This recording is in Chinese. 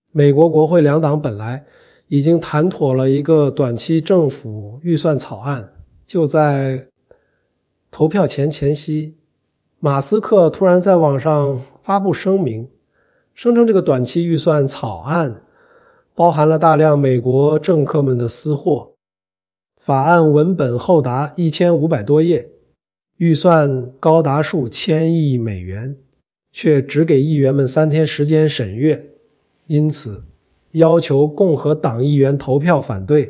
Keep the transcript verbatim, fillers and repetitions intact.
美国国会两党本来已经谈妥了一个短期政府预算草案，就在投票前前夕，马斯克突然在网上发布声明，声称这个短期预算草案包含了大量美国政客们的私货，法案文本厚达一千五百多页，预算高达数千亿美元，却只给议员们三天时间审阅，因此要求共和党议员投票反对。